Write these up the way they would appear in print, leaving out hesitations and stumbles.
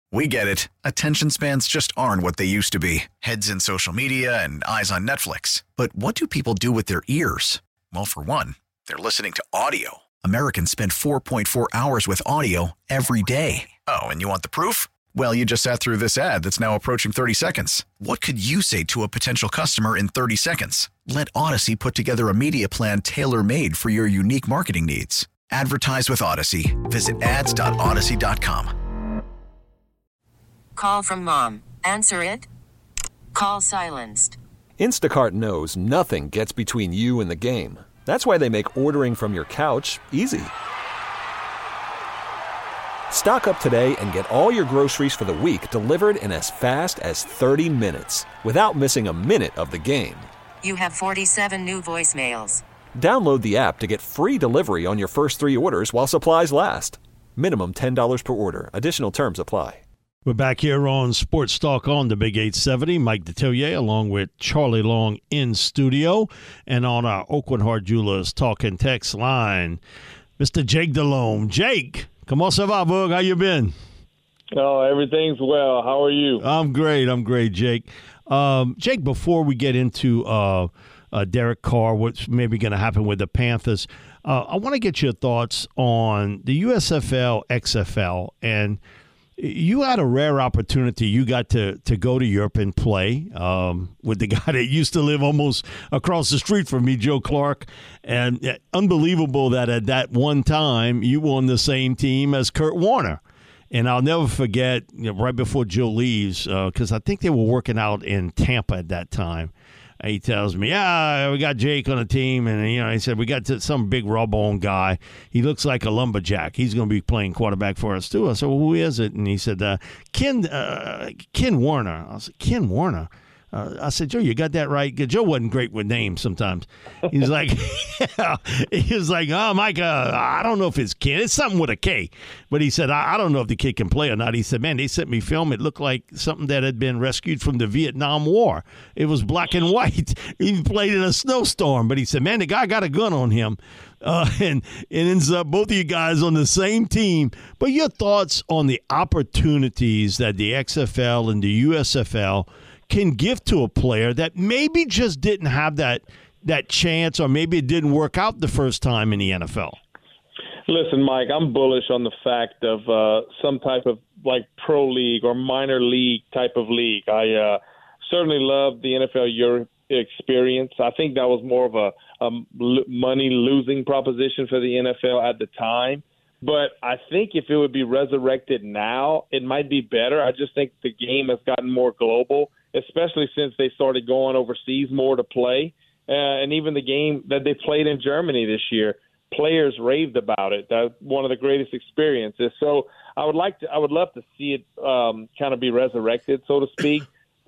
We get it. Attention spans just aren't what they used to be. Heads in social media and eyes on Netflix. But what do people do with their ears? Well, for one, they're listening to audio. Americans spend 4.4 hours with audio every day. Oh, and you want the proof? Well, you just sat through this ad that's now approaching 30 seconds. What could you say to a potential customer in 30 seconds? Let Odyssey put together a media plan tailor-made for your unique marketing needs. Advertise with Odyssey. Visit ads.odyssey.com. Call from mom. Answer it. Call silenced. Instacart knows nothing gets between you and the game. That's why they make ordering from your couch easy. Stock up today and get all your groceries for the week delivered in as fast as 30 minutes without missing a minute of the game. You have 47 new voicemails. Download the app to get free delivery on your first 3 orders while supplies last. Minimum $10 per order. Additional terms apply. We're back here on Sports Talk on the Big 870. Mike Detillier along with Charlie Long in studio. And on our Oakland Heart Jewelers Talk and Text line, Mr. Jake Delhomme. Jake, comment ça va, Bug? How you been? Oh, everything's well. How are you? I'm great, Jake. Jake, before we get into Derek Carr, what's maybe going to happen with the Panthers, I want to get your thoughts on the USFL, XFL, and you had a rare opportunity. You got to go to Europe and play with the guy that used to live almost across the street from me, Joe Clark. And unbelievable that at that one time you were on the same team as Kurt Warner. And I'll never forget, right before Joe leaves, because I think they were working out in Tampa at that time. He tells me, we got Jake on the team. And, he said, we got some big raw-bone guy. He looks like a lumberjack. He's going to be playing quarterback for us, too. I said, well, who is it? And he said, Ken Warner. I said, Ken Warner? I said, Joe, you got that right? Joe wasn't great with names sometimes. He was like, oh, Mike, I don't know if it's Ken. It's something with a K. But he said, I don't know if the kid can play or not. He said, man, they sent me film. It looked like something that had been rescued from the Vietnam War. It was black and white. He played in a snowstorm. But he said, man, the guy got a gun on him. And it ends up both of you guys on the same team. But your thoughts on the opportunities that the XFL and the USFL can give to a player that maybe just didn't have that chance, or maybe it didn't work out the first time in the NFL? Listen, Mike, I'm bullish on the fact of some type of like pro league or minor league type of league. I certainly love the NFL Europe experience. I think that was more of a money-losing proposition for the NFL at the time. But I think if it would be resurrected now, it might be better. I just think the game has gotten more global, especially since they started going overseas more to play. And even the game that they played in Germany this year, players raved about it. That's one of the greatest experiences. So I would love to see it kind of be resurrected, so to speak.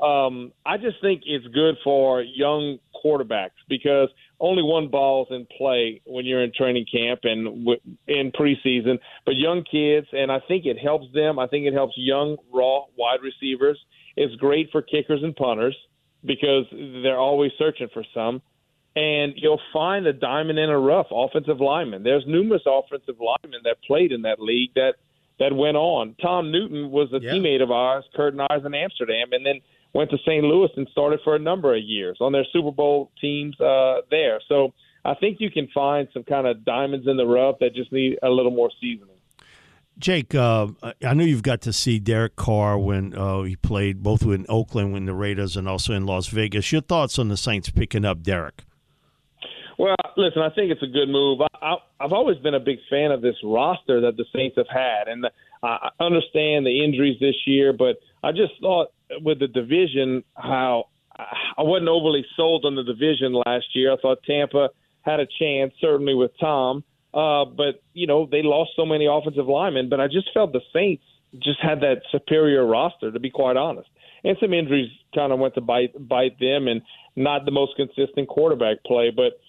I just think it's good for young quarterbacks because only one ball's in play when you're in training camp and in preseason. But young kids, and I think it helps them. I think it helps young, raw wide receivers. It's great for kickers and punters because they're always searching for some. And you'll find a diamond in a rough offensive lineman. There's numerous offensive linemen that played in that league that went on. Tom Newton was a teammate of ours, Kurt and I's in Amsterdam, and then went to St. Louis and started for a number of years on their Super Bowl teams there. So I think you can find some kind of diamonds in the rough that just need a little more seasoning. Jake, I know you've got to see Derek Carr when he played both in Oakland with the Raiders and also in Las Vegas. Your thoughts on the Saints picking up Derek? Well, listen, I think it's a good move. I've always been a big fan of this roster that the Saints have had, and I understand the injuries this year, but I just thought with the division how I wasn't overly sold on the division last year. I thought Tampa had a chance, certainly with Tom, but, they lost so many offensive linemen, but I just felt the Saints just had that superior roster, to be quite honest. And some injuries kind of went to bite them and not the most consistent quarterback play, but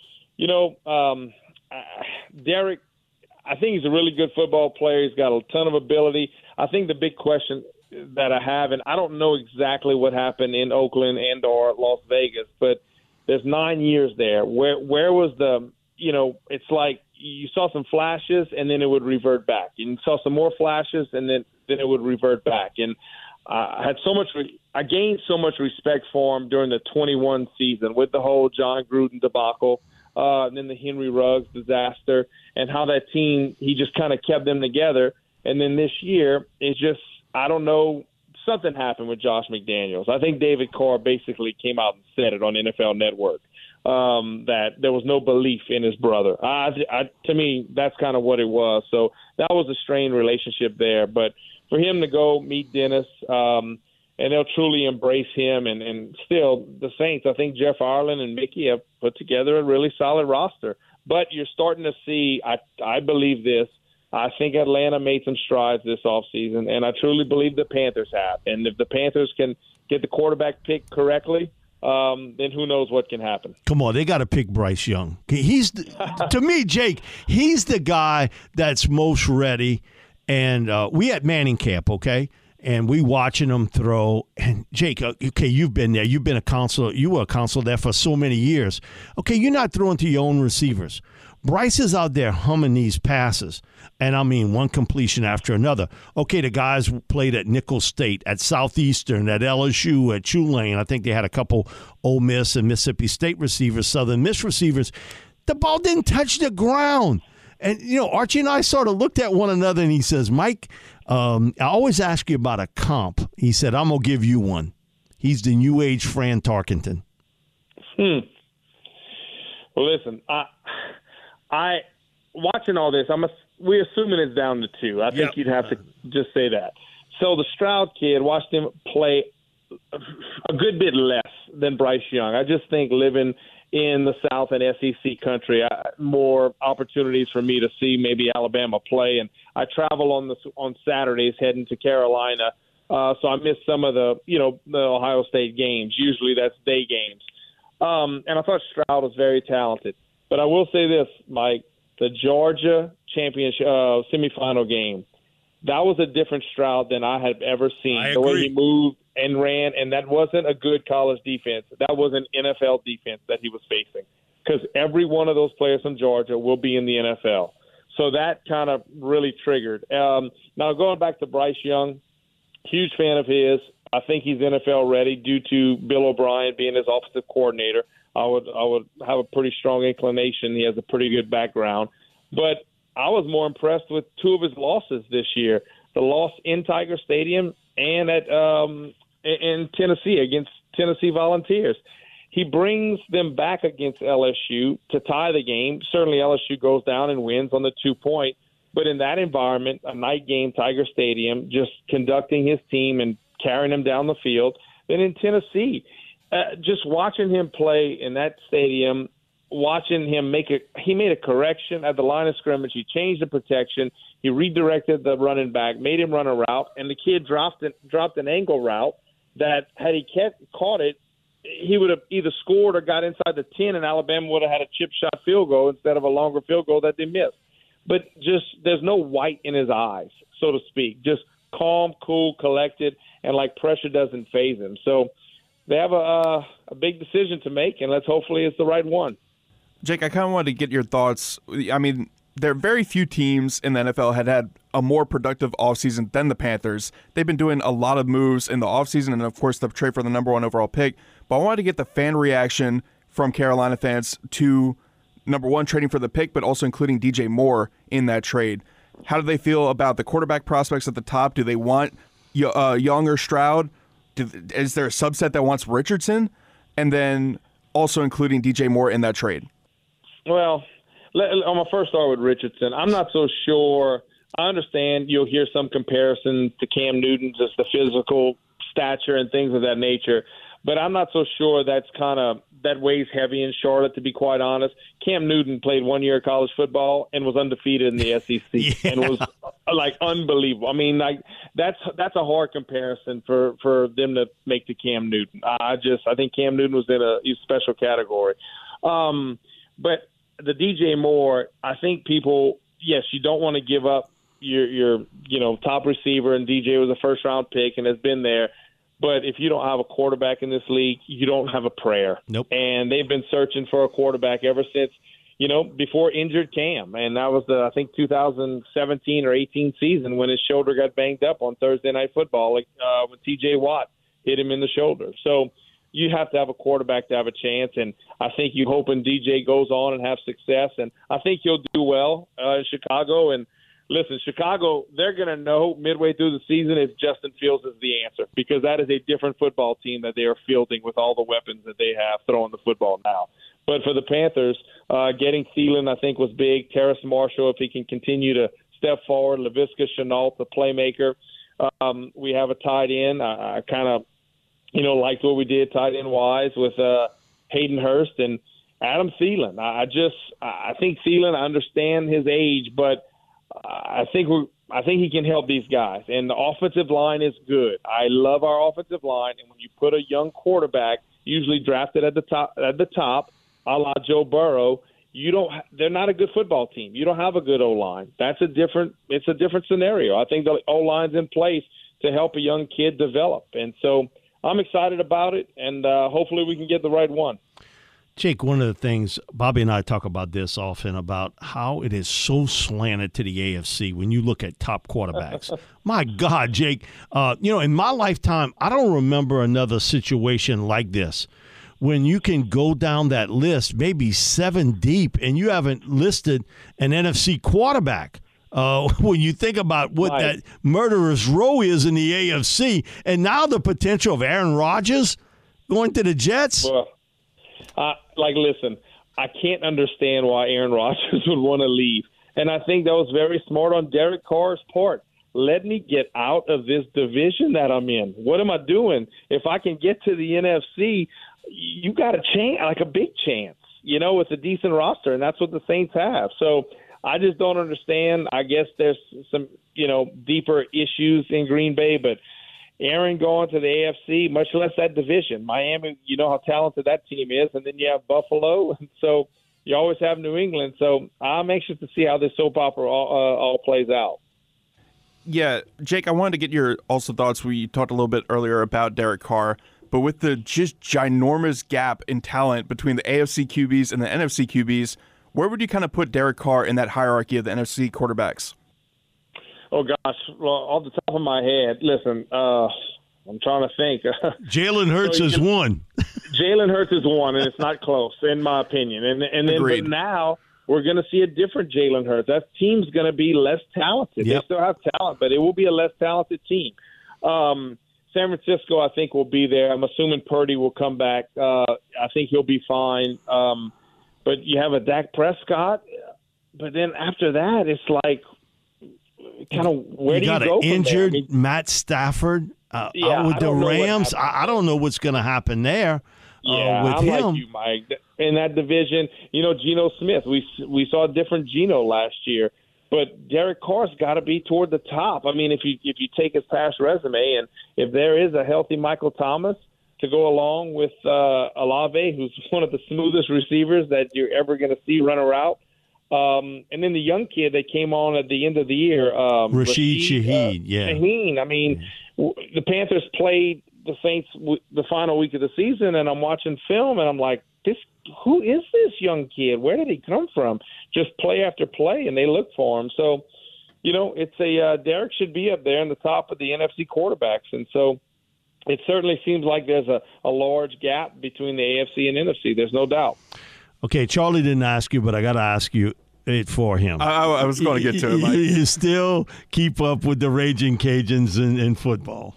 Derek, I think he's a really good football player. He's got a ton of ability. I think the big question that I have, and I don't know exactly what happened in Oakland and or Las Vegas, but there's 9 years there. Where was the, it's like you saw some flashes and then it would revert back. You saw some more flashes and then then it would revert back. And I gained so much respect for him during the 21 season with the whole John Gruden debacle, and then the Henry Ruggs disaster, and how that team, he just kind of kept them together. And then this year, it's just, I don't know, something happened with Josh McDaniels. I think David Carr basically came out and said it on NFL Network, that there was no belief in his brother. To me, that's kind of what it was. So that was a strained relationship there. But for him to go meet Dennis, and they'll truly embrace him, and still the Saints, I think Jeff Ireland and Mickey have put together a really solid roster. But you're starting to see, I believe this, I think Atlanta made some strides this offseason, and I truly believe the Panthers have. And if the Panthers can get the quarterback pick correctly, then who knows what can happen. Come on, they got to pick Bryce Young. To me, Jake, he's the guy that's most ready. And we at Manning Camp, okay? And we watching him throw. And Jake, okay, you've been there. You've been a counselor. You were a counselor there for so many years. Okay, you're not throwing to your own receivers. Bryce is out there humming these passes, and I mean one completion after another. Okay, the guys played at Nicholls State, at Southeastern, at LSU, at Tulane. I think they had a couple Ole Miss and Mississippi State receivers, Southern Miss receivers. The ball didn't touch the ground. And, Archie and I sort of looked at one another, and he says, Mike, I always ask you about a comp. He said, I'm going to give you one. He's the new age Fran Tarkenton. Well, listen, I watching all this, we're assuming it's down to 2. I think you'd have to just say that. So the Stroud kid, watched him play a good bit less than Bryce Young. I just think living in the South and SEC country, more opportunities for me to see maybe Alabama play. And I travel on Saturdays heading to Carolina, so I miss some of the Ohio State games. Usually that's day games. And I thought Stroud was very talented. But I will say this, Mike, the Georgia championship semifinal game, that was a different Stroud than I had ever seen. The way he moved and ran, and that wasn't a good college defense. That was an NFL defense that he was facing, because every one of those players from Georgia will be in the NFL. So that kind of really triggered. Now, going back to Bryce Young, huge fan of his. I think he's NFL ready due to Bill O'Brien being his offensive coordinator. I would have a pretty strong inclination. He has a pretty good background. But I was more impressed with 2 of his losses this year. The loss in Tiger Stadium and at in Tennessee against Tennessee Volunteers. He brings them back against LSU to tie the game. Certainly LSU goes down and wins on the 2-point. But in that environment, a night game, Tiger Stadium, just conducting his team and carrying them down the field. Then in Tennessee, just watching him play in that stadium, watching him he made a correction at the line of scrimmage. He changed the protection. He redirected the running back, made him run a route, and the kid dropped an angle route that had he caught it, he would have either scored or got inside the 10, and Alabama would have had a chip shot field goal instead of a longer field goal that they missed. But just there's no white in his eyes, so to speak. Just calm, cool, collected, and like pressure doesn't faze him. So they have a big decision to make, and hopefully it's the right one. Jake, I kind of wanted to get your thoughts. I mean, there are very few teams in the NFL had a more productive offseason than the Panthers. They've been doing a lot of moves in the offseason and, of course, the trade for the number 1 overall pick. But I wanted to get the fan reaction from Carolina fans to, number 1, trading for the pick, but also including DJ Moore in that trade. How do they feel about the quarterback prospects at the top? Do they want Young or Stroud? Is there a subset that wants Richardson? And then also including DJ Moore in that trade. Well, I'm going to first start with Richardson. I'm not so sure. I understand you'll hear some comparison to Cam Newton, just the physical stature and things of that nature. But I'm not so sure that weighs heavy in Charlotte, to be quite honest. Cam Newton played 1 year of college football and was undefeated in the SEC and was unbelievable. I mean, that's a hard comparison for them to make to Cam Newton. I think Cam Newton was in a special category. But the DJ Moore, I think people, yes, you don't want to give up your top receiver, and DJ was a first round pick and has been there. But if you don't have a quarterback in this league, you don't have a prayer. Nope. And they've been searching for a quarterback ever since, before injured Cam. And that was the, I think, 2017 or 18 season when his shoulder got banged up on Thursday Night Football when T.J. Watt hit him in the shoulder. So you have to have a quarterback to have a chance, and I think you hoping DJ goes on and have success, and I think he'll do well in Chicago. And listen, Chicago, they're going to know midway through the season if Justin Fields is the answer, because that is a different football team that they are fielding with all the weapons that they have throwing the football now. But for the Panthers, getting Thielen, I think, was big. Terrace Marshall, if he can continue to step forward. Laviska Shenault, the playmaker. We have a tight end. I kind of, liked what we did tight end wise with Hayden Hurst and Adam Thielen. I think Thielen, I understand his age, but I think he can help these guys. And the offensive line is good. I love our offensive line. And when you put a young quarterback, usually drafted at the top, a la Joe Burrow, they're not a good football team. You don't have a good O-line. It's a different scenario. I think the O-line's in place to help a young kid develop. And so I'm excited about it, and hopefully we can get the right one. Jake, one of the things, Bobby and I talk about this often, about how it is so slanted to the AFC when you look at top quarterbacks. My God, Jake, in my lifetime, I don't remember another situation like this. When you can go down that list, maybe 7 deep, and you haven't listed an NFC quarterback. When you think about what that murderous row is in the AFC, and now the potential of Aaron Rodgers going to the Jets. Well, listen, I can't understand why Aaron Rodgers would want to leave. And I think that was very smart on Derek Carr's part. Let me get out of this division that I'm in. What am I doing? If I can get to the NFC, you got a chance, like a big chance, with a decent roster, and that's what the Saints have. So I just don't understand. I guess there's some, deeper issues in Green Bay, but Aaron going to the AFC, much less that division. Miami, you know how talented that team is, and then you have Buffalo, and so you always have New England. So I'm anxious to see how this soap opera all plays out. Yeah, Jake, I wanted to get your also thoughts. We talked a little bit earlier about Derek Carr, but with the just ginormous gap in talent between the AFC QBs and the NFC QBs, where would you kind of put Derek Carr in that hierarchy of the NFC quarterbacks? Oh, gosh. Well, off the top of my head, listen, I'm trying to think. Jalen Hurts is one. Jalen Hurts is one, and it's not close, in my opinion. And then but now we're going to see a different Jalen Hurts. That team's going to be less talented. Yep. They still have talent, but it will be a less talented team. San Francisco, I think, will be there. I'm assuming Purdy will come back. I think he'll be fine. But you have a Dak Prescott. But then after that, it's like kind of where do you go from there? You got an injured Matt Stafford with the Rams. I don't know what's going to happen there with him. Like you, Mike. In that division, Geno Smith. We saw a different Geno last year. But Derek Carr's got to be toward the top. I mean, if you take his past resume, and if there is a healthy Michael Thomas to go along with Olave, who's one of the smoothest receivers that you're ever going to see run a route, and then the young kid that came on at the end of the year, Rashid Shaheed. Shaheen. I mean, the Panthers played the Saints the final week of the season, and I'm watching film, and I'm like, who is this young kid? Where did he come from? Just play after play, and they look for him. So, it's Derek should be up there in the top of the NFC quarterbacks. And so it certainly seems like there's a large gap between the AFC and NFC. There's no doubt. Okay, Charlie didn't ask you, but I got to ask you it for him. I was going to get to it, Mike. You still keep up with the Raging Cajuns in football?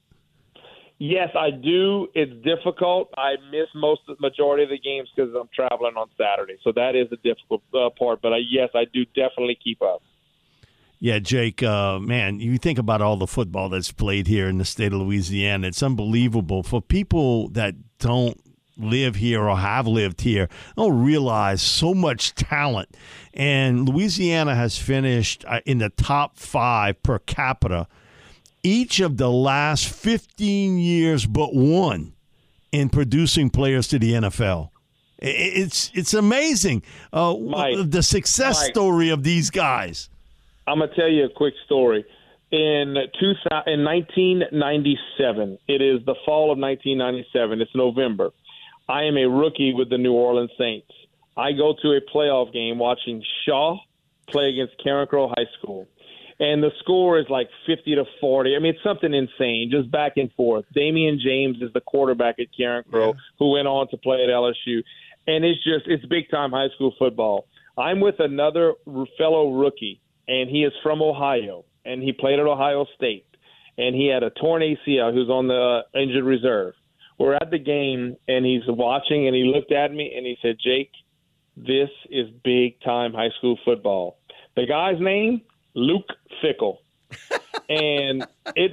Yes, I do. It's difficult. I miss the majority of the games because I'm traveling on Saturday. So that is a difficult part. But yes, I do definitely keep up. Yeah, Jake, man, you think about all the football that's played here in the state of Louisiana. It's unbelievable. For people that don't live here or have lived here, don't realize so much talent. And Louisiana has finished in the top 5 per capita each of the last 15 years but one in producing players to the NFL. It's amazing, the success story of these guys. I'm going to tell you a quick story. In 1997, it is the fall of 1997. It's November. I am a rookie with the New Orleans Saints. I go to a playoff game watching Shaw play against Karen Crow High School. And the score is like 50-40. I mean, it's something insane, just back and forth. Damian James is the quarterback at Karen Crow, who went on to play at LSU. And it's big-time high school football. I'm with another fellow rookie, and he is from Ohio, and he played at Ohio State. And he had a torn ACL. He was on the injured reserve. We're at the game, and he's watching, and he looked at me, and he said, Jake, this is big-time high school football. The guy's name? Luke Fickle. And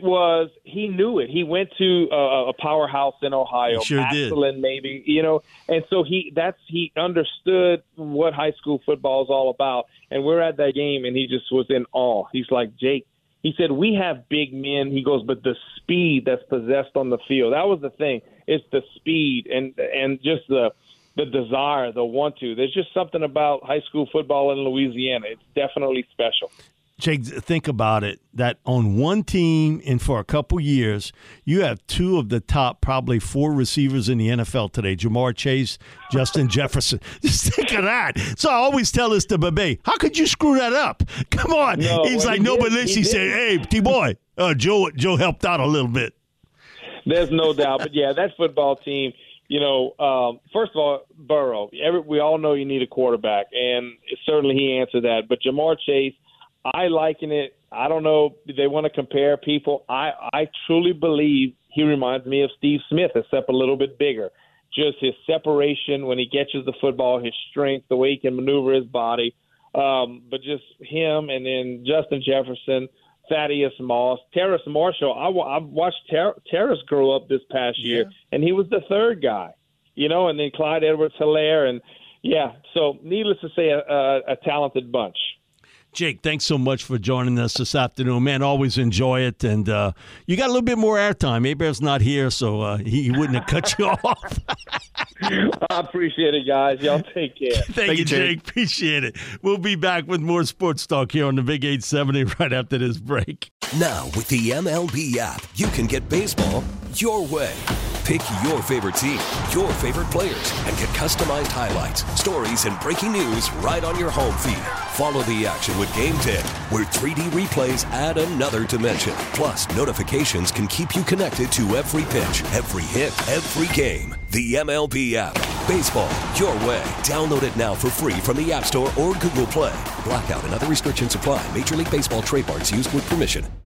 he knew it. He went to a powerhouse in Ohio, sure Massillon, maybe, and so he understood what high school football is all about. And we're at that game, and he just was in awe. He's like, Jake, he said, we have big men. He goes, but the speed that's possessed on the field, that was the thing. It's the speed and just the desire, the want-to. There's just something about high school football in Louisiana. It's definitely special. Jake, think about it, that on one team and for a couple years, you have two of the top probably 4 receivers in the NFL today, Jamar Chase, Justin Jefferson. Just think of that. So I always tell this to Bebe, how could you screw that up? Come on. No, He's like, no, but he said, hey, T-Boy, Joe helped out a little bit. There's no doubt. But, yeah, that football team, first of all, Burrow, we all know you need a quarterback, and certainly he answered that. But Jamar Chase, I liken it. I don't know if they want to compare people. I truly believe he reminds me of Steve Smith, except a little bit bigger. Just his separation when he catches the football, his strength, the way he can maneuver his body. But just him, and then Justin Jefferson, Thaddeus Moss, Terrace Marshall. I watched Terrace grow up this past year, and he was the third guy, and then Clyde Edwards-Helaire. And, so needless to say, a talented bunch. Jake, thanks so much for joining us this afternoon. Man, always enjoy it. And you got a little bit more airtime. Abear's not here, so he wouldn't have cut you off. I appreciate it, guys. Y'all take care. Thank you, Jake. Appreciate it. We'll be back with more sports talk here on the Big 870 right after this break. Now, with the MLB app, you can get baseball your way. Pick your favorite team, your favorite players, and get customized highlights, stories, and breaking news right on your home feed. Follow the action with Game 10, where 3D replays add another dimension. Plus, notifications can keep you connected to every pitch, every hit, every game. The MLB app. Baseball your way. Download it now for free from the App Store or Google Play. Blackout and other restrictions apply. Major League Baseball trademarks used with permission.